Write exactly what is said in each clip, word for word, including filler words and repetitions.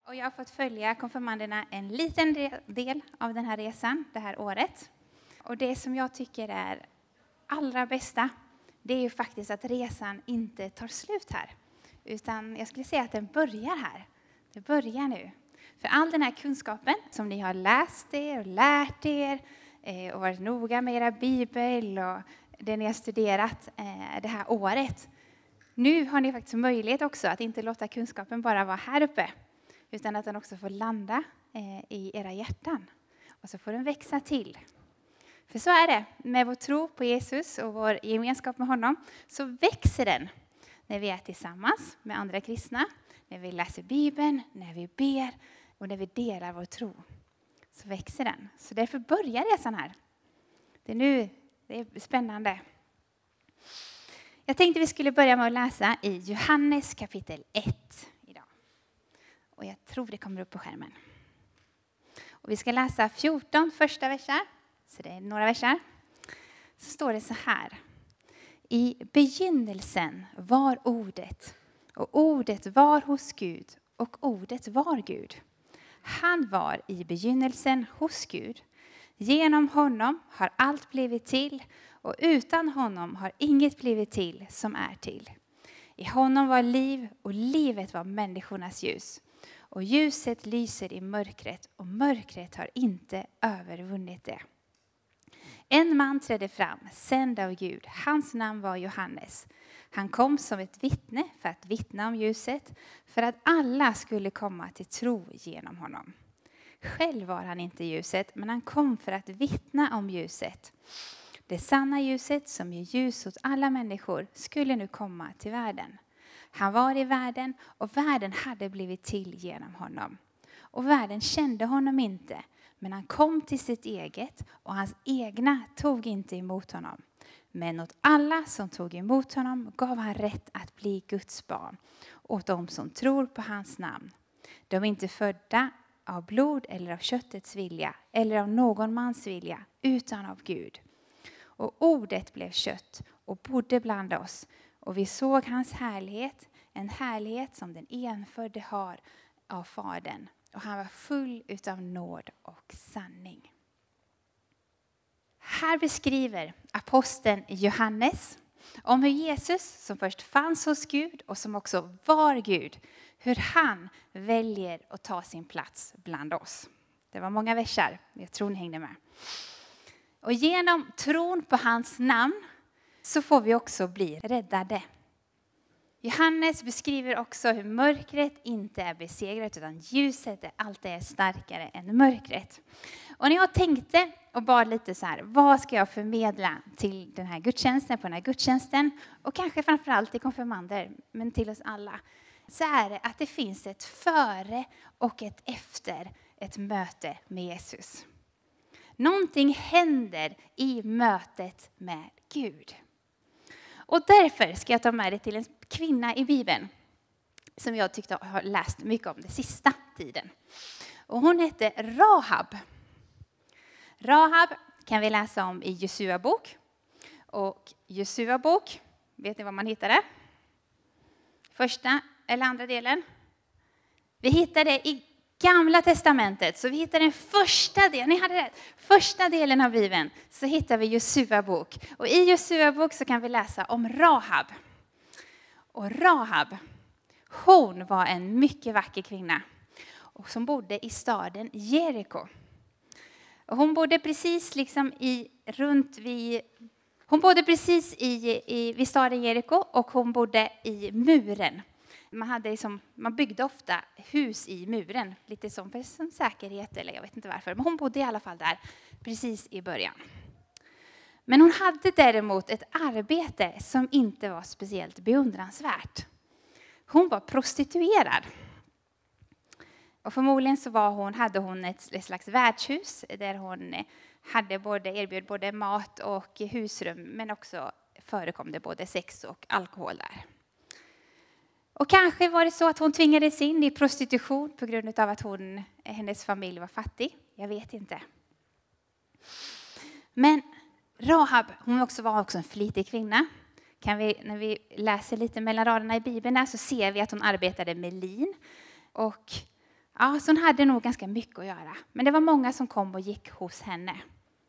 Och jag har fått följa konfirmanderna en liten del av den här resan det här året. Och det som jag tycker är allra bästa, det är ju faktiskt att resan inte tar slut här. Utan jag skulle säga att den börjar här. Det börjar nu. För all den här kunskapen som ni har läst er och lärt er och varit noga med era bibel och det ni har studerat det här året. Nu har ni faktiskt möjlighet också att inte låta kunskapen bara vara här uppe. Utan att den också får landa i era hjärtan. Och så får den växa till. För så är det. Med vår tro på Jesus och vår gemenskap med honom så växer den. När vi är tillsammans med andra kristna. När vi läser Bibeln. När vi ber. Och när vi delar vår tro. Så växer den. Så därför börjar resan här. Det är nu. Det är spännande. Jag tänkte vi skulle börja med att läsa i Johannes kapitel ett idag. Och jag tror det kommer upp på skärmen. Och vi ska läsa fjorton första versar. Så det är några versar. Så står det så här. I begynnelsen var ordet. Och ordet var hos Gud. Och ordet var Gud. Han var i begynnelsen hos Gud. Genom honom har allt blivit till. Och utan honom har inget blivit till som är till. I honom var liv och livet var människornas ljus. Och ljuset lyser i mörkret och mörkret har inte övervunnit det. En man trädde fram, sänd av Gud. Hans namn var Johannes. Han kom som ett vittne för att vittna om ljuset. För att alla skulle komma till tro genom honom. Själv var han inte ljuset, men han kom för att vittna om ljuset. Det sanna ljuset som ger ljus åt alla människor skulle nu komma till världen. Han var i världen och världen hade blivit till genom honom. Och världen kände honom inte, men han kom till sitt eget och hans egna tog inte emot honom. Men åt alla som tog emot honom gav han rätt att bli Guds barn. Åt dem som tror på hans namn. De är inte födda av blod eller av köttets vilja eller av någon mans vilja utan av Gud. Och ordet blev kött och bodde bland oss. Och vi såg hans härlighet, en härlighet som den enfödde har av Fadern. Och han var full utav nåd och sanning. Här beskriver aposteln Johannes om hur Jesus, som först fanns hos Gud och som också var Gud, hur han väljer att ta sin plats bland oss. Det var många versar, jag tror ni hängde med. Och genom tron på hans namn så får vi också bli räddade. Johannes beskriver också hur mörkret inte är besegrat utan ljuset är alltid är starkare än mörkret. Och när jag tänkte och bad lite så här, vad ska jag förmedla till den här gudstjänsten, på den här gudstjänsten och kanske framförallt till konfirmander, men till oss alla. Så är det att det finns ett före och ett efter ett möte med Jesus. Någonting händer i mötet med Gud. Och därför ska jag ta med dig till en kvinna i Bibeln. Som jag tyckte har läst mycket om den sista tiden. Och hon heter Rahab. Rahab kan vi läsa om i Josua bok. Och Josua bok, vet ni vad man hittar det? Första eller andra delen. Vi hittar det i Gamla testamentet, så vi hittar den första delen, ni hade rätt, första delen av Bibeln, så hittar vi Josua bok. Och i Josua bok så kan vi läsa om Rahab. Och Rahab, hon var en mycket vacker kvinna och som bodde i staden Jeriko. Och hon bodde precis liksom i, runt vid, hon bodde precis i, i, vid staden Jeriko och hon bodde i muren. Man, hade liksom, man byggde ofta hus i muren, lite som för som säkerhet eller jag vet inte varför. Men hon bodde i alla fall där precis i början. Men hon hade däremot ett arbete som inte var speciellt beundransvärt. Hon var prostituerad. Och förmodligen så var hon, hade hon ett, ett slags värdshus där hon hade både, erbjöd både mat och husrum. Men också förekom det både sex och alkohol där. Och kanske var det så att hon tvingades in i prostitution på grund av att hon, hennes familj var fattig. Jag vet inte. Men Rahab, hon också var också en flitig kvinna. Kan vi, när vi läser lite mellan raderna i Bibeln där, så ser vi att hon arbetade med lin. Och Ja, så hon hade nog ganska mycket att göra. Men det var många som kom och gick hos henne.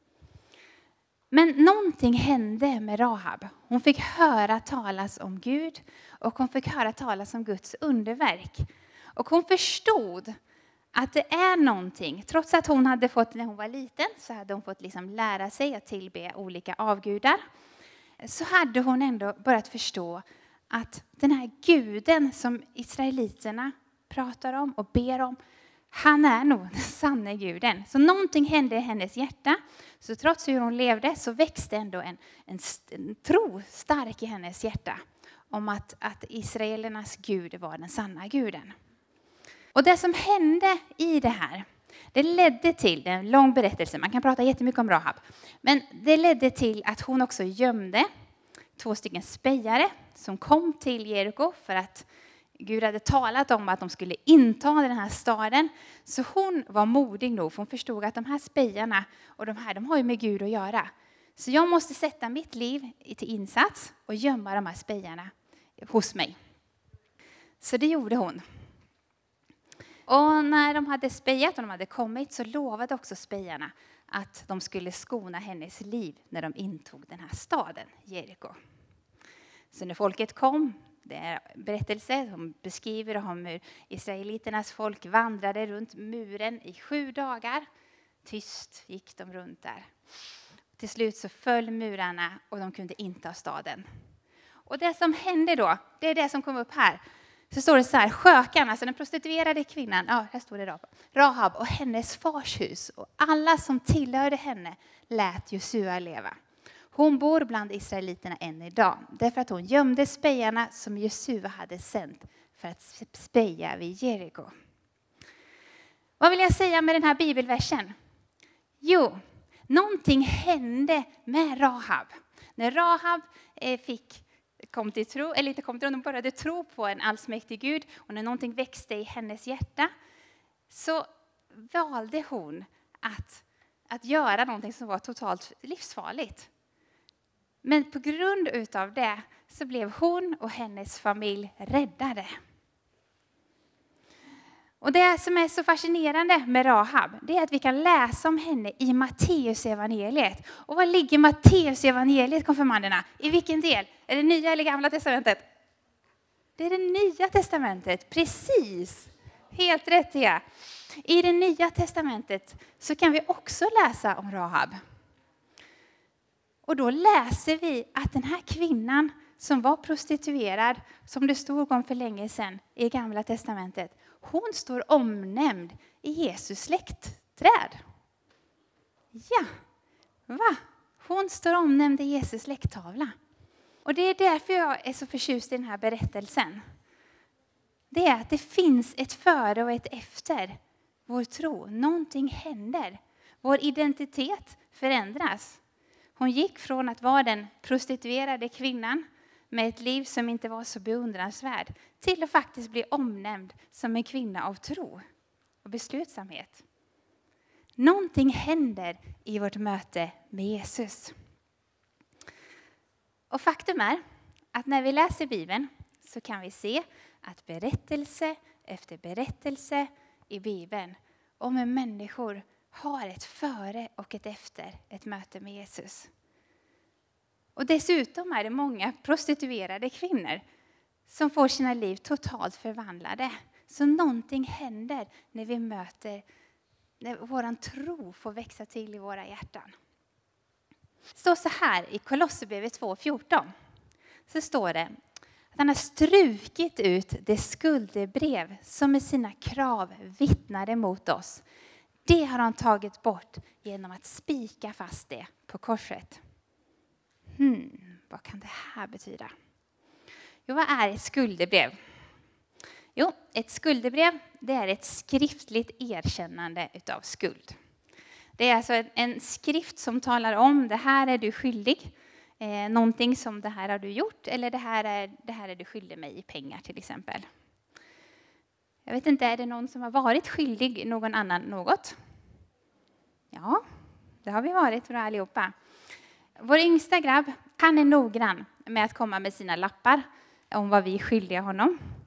Men någonting hände med Rahab. Hon fick höra talas om Gud och hon fick höra talas om Guds underverk. Och hon förstod att det är någonting. Trots att hon hade fått, när hon var liten, så hade hon fått liksom lära sig att tillbe olika avgudar. Så hade hon ändå börjat förstå att den här guden som israeliterna pratar om och ber om, han är nog den sanna guden. Så någonting hände i hennes hjärta. Så trots hur hon levde så växte ändå en, en, en tro stark i hennes hjärta. Om att, att israelernas Gud var den sanna guden. Och det som hände i det här, det ledde till, det är en lång berättelse, man kan prata jättemycket om Rahab. Men det ledde till att hon också gömde två stycken spejare som kom till Jeriko för att Gud hade talat om att de skulle inta den här staden. Så hon var modig nog, för hon förstod att de här spejarna och de här, de har ju med Gud att göra. Så jag måste sätta mitt liv till insats och gömma de här spejarna hos mig. Så det gjorde hon. Och när de hade spejat och de hade kommit så lovade också spejarna att de skulle skona hennes liv när de intog den här staden, Jeriko. Så när folket kom, det är berättelse som beskriver om hur israeliternas folk vandrade runt muren i sju dagar. Tyst gick de runt där. Till slut så föll murarna och de kunde inta staden. Och det som hände då, det är det som kom upp här. Så står det så här, skökan, alltså den prostituerade kvinnan, ja här står det Rahab, Rahab och hennes fars hus och alla som tillhörde henne lät Josua leva. Hon bor bland israeliterna än idag, därför att hon gömde spejarna som Josua hade sänt för att speja vid Jeriko. Vad vill jag säga med den här bibelversen? Jo, någonting hände med Rahab. När Rahab fick kom till tro, eller inte kom till tro, de började tro på en allsmäktig Gud och när någonting växte i hennes hjärta så valde hon att, att göra någonting som var totalt livsfarligt. Men på grund utav det så blev hon och hennes familj räddade. Och det som är så fascinerande med Rahab, det är att vi kan läsa om henne i Matteus evangeliet. Och var ligger Matteus evangeliet, konfirmanderna? I vilken del? Är det nya eller gamla testamentet? Det är det nya testamentet, precis. Helt rätt, ja. I det nya testamentet så kan vi också läsa om Rahab. Och då läser vi att den här kvinnan som var prostituerad, som det stod om för länge sedan i gamla testamentet, hon står omnämnd i Jesus släktträd. Ja, va? Hon står omnämnd i Jesus släkttavla. Och det är därför jag är så förtjust i den här berättelsen. Det är att det finns ett före och ett efter vår tro. Någonting händer. Vår identitet förändras. Hon gick från att vara den prostituerade kvinnan med ett liv som inte var så beundransvärd till att faktiskt bli omnämnd som en kvinna av tro och beslutsamhet. Någonting händer i vårt möte med Jesus. Och faktum är att när vi läser Bibeln så kan vi se att berättelse efter berättelse i Bibeln om hur människor har ett före och ett efter ett möte med Jesus. Och dessutom är det många prostituerade kvinnor som får sina liv totalt förvandlade. Så någonting händer när vi möter, när våran tro får växa till i våra hjärtan. Det står så här i Kolosserbrevet två fjorton. Så står det att han har strukit ut det skuldebrev som med sina krav vittnade mot oss. Det har han tagit bort genom att spika fast det på korset. Hmm, vad kan det här betyda? Jo, vad är ett skuldebrev? Jo, ett skuldebrev, det är ett skriftligt erkännande utav skuld. Det är alltså en skrift som talar om det här är du skyldig. Eh, någonting som det här har du gjort eller det här, är, det här är du skyldig mig i pengar till exempel. Jag vet inte, är det någon som har varit skyldig någon annan något? Ja, det har vi varit för allihopa. Vår yngsta grabb, han är noggrann med att komma med sina lappar om vad vi är skyldiga honom.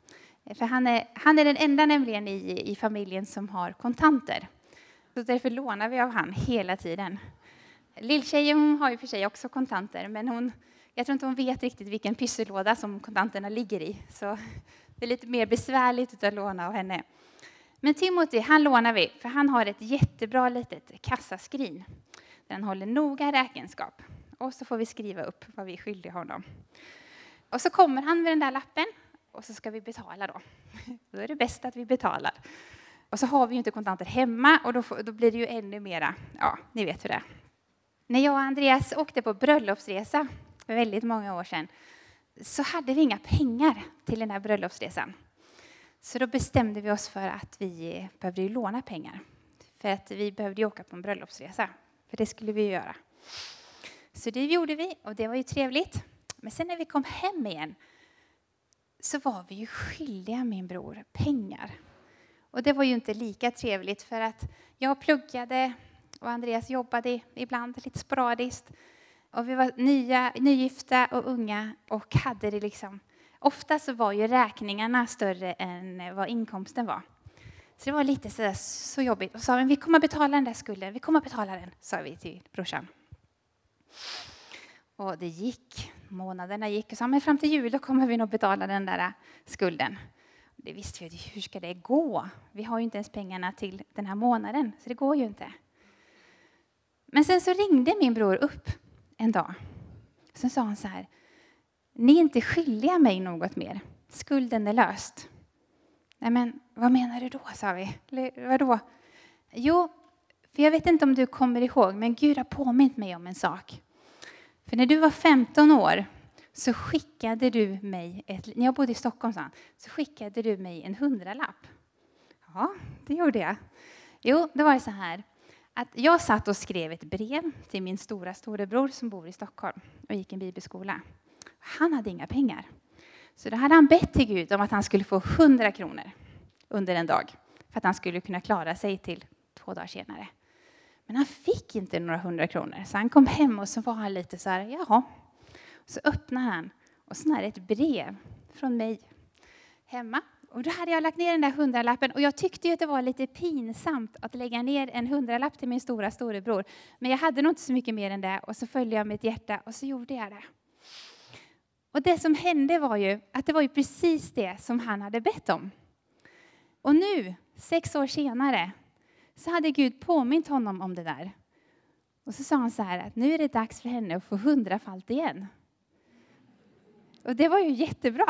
För han är, han är den enda nämligen i, i familjen som har kontanter. Så därför lånar vi av han hela tiden. Lilltjejen hon har ju för sig också kontanter, men hon, jag tror inte hon vet riktigt vilken pyssellåda som kontanterna ligger i. Så det är lite mer besvärligt att låna av henne. Men Timothy, han lånar vi, för han har ett jättebra litet kassaskrin. Den håller noga räkenskap. Och så får vi skriva upp vad vi är skyldiga honom. Och så kommer han med den där lappen och så ska vi betala då. Då är det bäst att vi betalar. Och så har vi ju inte kontanter hemma och då, får, då blir det ju ännu mera, ja, ni vet hur det är. När jag och Andreas åkte på bröllopsresa för väldigt många år sedan så hade vi inga pengar till den här bröllopsresan. Så då bestämde vi oss för att vi behövde låna pengar. För att vi behövde åka på en bröllopsresa. För det skulle vi göra. Så det gjorde vi och det var ju trevligt. Men sen när vi kom hem igen så var vi ju skyldiga min bror pengar. Och det var ju inte lika trevligt för att jag pluggade och Andreas jobbade ibland lite sporadiskt. Och vi var nya, nygifta och unga och hade det liksom... Ofta så var ju räkningarna större än vad inkomsten var. Så det var lite så, så jobbigt. Och sa vi, vi kommer att betala den där skulden. Vi kommer att betala den, sa vi till brorsan. Och det gick. Månaderna gick. Och sa, men fram till jul då kommer vi nog betala den där skulden. Det visste vi, hur ska det gå? Vi har ju inte ens pengarna till den här månaden. Så det går ju inte. Men sen så ringde min bror upp en dag. Sen sa han så här. Ni är inte skyldiga mig något mer. Skulden är löst. Nej men, vad menar du då, sa vi. Eller, vadå? Jo, för jag vet inte om du kommer ihåg, men Gud har påmint mig om en sak. För när du var femton år så skickade du mig, ett, när jag bodde i Stockholm så, så skickade du mig en hundralapp. Ja, det gjorde jag. Jo, det var så här. Att jag satt och skrev ett brev till min stora storebror som bor i Stockholm och gick en bibelskola. Han hade inga pengar. Så då hade han bett till Gud om att han skulle få hundra kronor under en dag. För att han skulle kunna klara sig till två dagar senare. Men han fick inte några hundra kronor. Så han kom hem och så var han lite så här, jaha. Så öppnade han och så är det ett brev från mig hemma. Och då hade jag lagt ner den där hundralappen. Och jag tyckte ju att det var lite pinsamt att lägga ner en hundralapp till min stora storebror. Men jag hade nog inte så mycket mer än det. Och så följde jag mitt hjärta och så gjorde jag det. Och det som hände var ju att det var ju precis det som han hade bett om. Och nu, sex år senare, så hade Gud påmint honom om det där. Och så sa han så här att nu är det dags för henne att få hundrafalt igen. Och det var ju jättebra.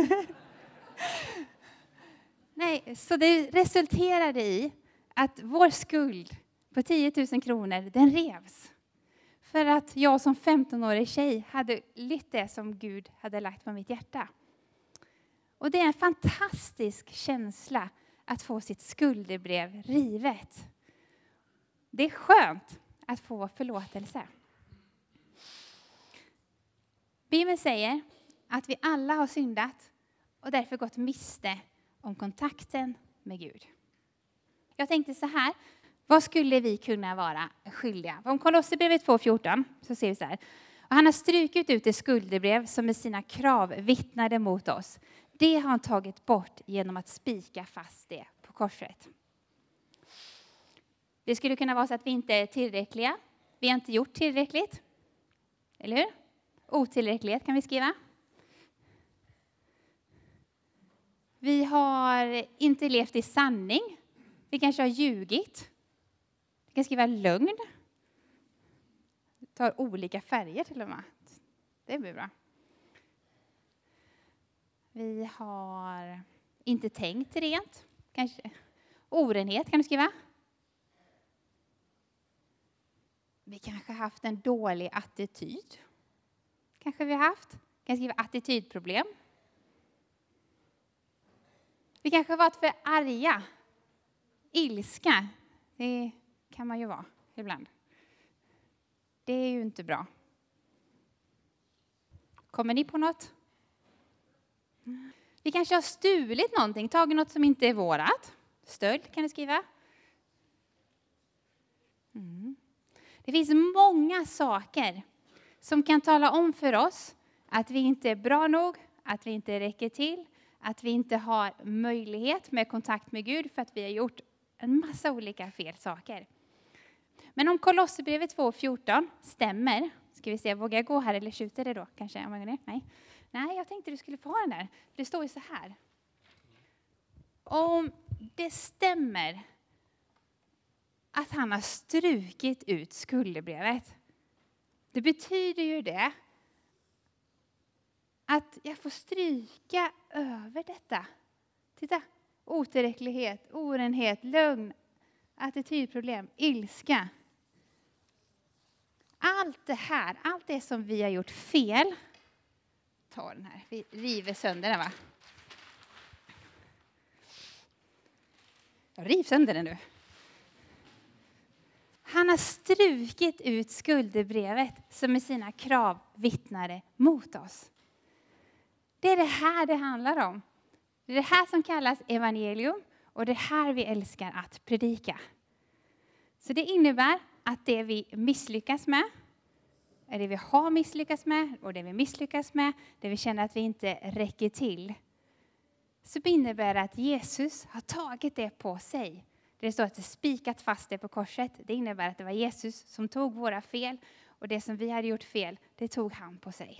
Nej, så det resulterade i att vår skuld på tio tusen kronor, den revs. För att jag som femton-årig tjej hade lytt det som Gud hade lagt på mitt hjärta. Och det är en fantastisk känsla att få sitt skuldebrev rivet. Det är skönt att få förlåtelse. Bibeln säger att vi alla har syndat och därför gått miste om kontakten med Gud. Jag tänkte så här. Vad skulle vi kunna vara skyldiga? Om Kolosserbrevet två fjorton så ser vi så här. Och han har strukit ut det skuldebrev som med sina krav vittnade mot oss. Det har han tagit bort genom att spika fast det på korset. Det skulle kunna vara så att vi inte är tillräckliga. Vi har inte gjort tillräckligt. Eller hur? Otillräcklighet kan vi skriva. Vi har inte levt i sanning. Vi kanske har ljugit. Vi kan skriva lögn. Tar olika färger till och med. Det blir bra. Vi har inte tänkt rent. Kanske orenhet kan du skriva. Vi kanske har haft en dålig attityd. Kanske vi har haft. Kan skriva attitydproblem. Vi kanske har varit för arga. Ilska. Det kan man ju vara ibland. Det är ju inte bra. Kommer ni på något? Vi kanske har stulit någonting. Tagit något som inte är vårat. Stöld kan du skriva. Mm. Det finns många saker som kan tala om för oss att vi inte är bra nog. Att vi inte räcker till. att vi inte har möjlighet med kontakt med Gud för att vi har gjort en massa olika fel saker. Men om Kolosserbrevet två fjorton stämmer, ska vi se, vågar jag gå här eller skjuter det då? Kanske, nej. Nej, jag tänkte du skulle få ha den där. Det står ju så här. Om det stämmer att han har strukit ut skuldebrevet. Det betyder ju det att jag får stryka över detta. Titta, otillräcklighet, orenhet, lögn, attitydproblem, ilska. Allt det här, allt det som vi har gjort fel. Ta den här, vi river sönder den va? Jag river sönder den nu. Han har strukit ut skuldebrevet som med sina krav vittnade mot oss. Det är det här det handlar om. Det är det här som kallas evangelium och det är här vi älskar att predika. Så det innebär att det vi misslyckas med, är det vi har misslyckats med och det vi misslyckas med, det vi känner att vi inte räcker till. Så innebär det att Jesus har tagit det på sig. Det står att det spikat fast det på korset. Det innebär att det var Jesus som tog våra fel och det som vi hade gjort fel, det tog han på sig.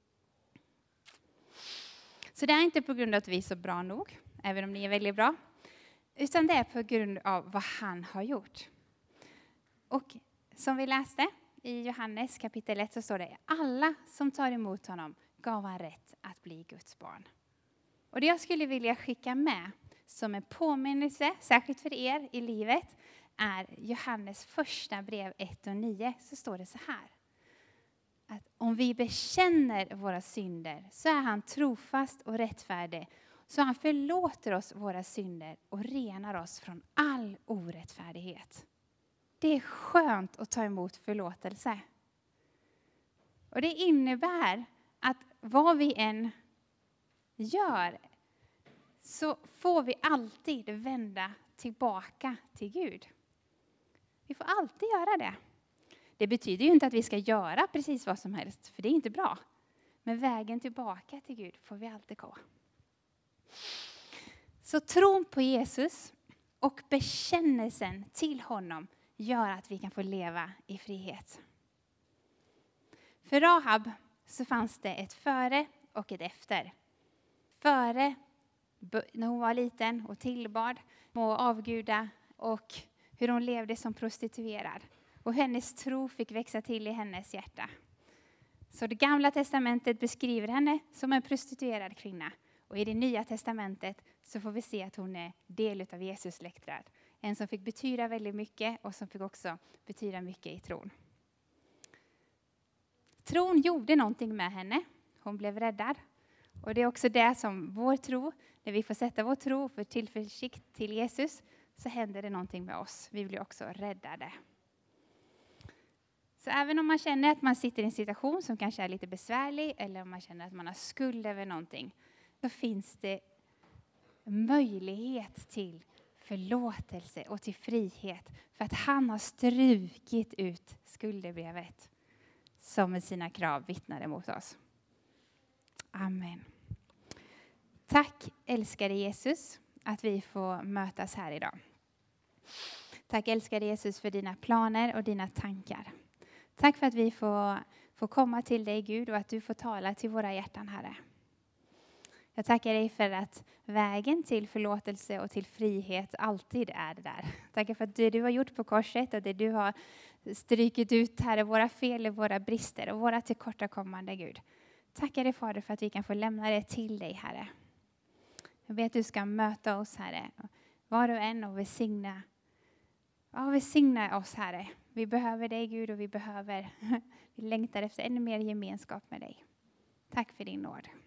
Så det är inte på grund av att vi är så bra nog, även om ni är väldigt bra. Utan det är på grund av vad han har gjort. Och som vi läste i Johannes kapitel ett så står det: alla som tar emot honom gav han rätt att bli Guds barn. Och det jag skulle vilja skicka med som en påminnelse, särskilt för er i livet, är Johannes första brev ett och nio. Så står det så här. Att om vi bekänner våra synder så är han trofast och rättfärdig. Så han förlåter oss våra synder och renar oss från all orättfärdighet. Det är skönt att ta emot förlåtelse. Och det innebär att vad vi än gör så får vi alltid vända tillbaka till Gud. Vi får alltid göra det. Det betyder ju inte att vi ska göra precis vad som helst, för det är inte bra. Men vägen tillbaka till Gud får vi alltid gå. Så tron på Jesus och bekännelsen till honom gör att vi kan få leva i frihet. För Rahab så fanns det ett före och ett efter. Före, när hon var liten och tillbad och avguda och hur hon levde som prostituerad. Och hennes tro fick växa till i hennes hjärta. Så det gamla testamentet beskriver henne som en prostituerad kvinna. Och i det nya testamentet så får vi se att hon är del av Jesus släktträd. En som fick betyda väldigt mycket och som fick också betyda mycket i tron. Tron gjorde någonting med henne. Hon blev räddad. Och det är också det som vår tro, när vi får sätta vår tro för tillförsikt till Jesus, så händer det någonting med oss. Vi blir också räddade. Så även om man känner att man sitter i en situation som kanske är lite besvärlig, eller om man känner att man har skuld över någonting, så finns det möjlighet till förlåtelse och till frihet. För att han har strukit ut skuldebrevet som med sina krav vittnade mot oss. Amen. Tack älskade Jesus att vi får mötas här idag. Tack älskade Jesus för dina planer och dina tankar. Tack för att vi får, får komma till dig Gud och att du får tala till våra hjärtan Herre. Jag tackar dig för att vägen till förlåtelse och till frihet alltid är det där. Tackar för att det du har gjort på korset och det du har strykit ut Herre, våra fel och våra brister och våra tillkortakommande Gud. Tackar dig Fader för att vi kan få lämna det till dig Herre. Jag ber att du ska möta oss Herre. Var och en och välsigna, ja, välsigna oss Herre. Vi behöver dig Gud och vi behöver, vi längtar efter ännu mer gemenskap med dig. Tack för din nåd.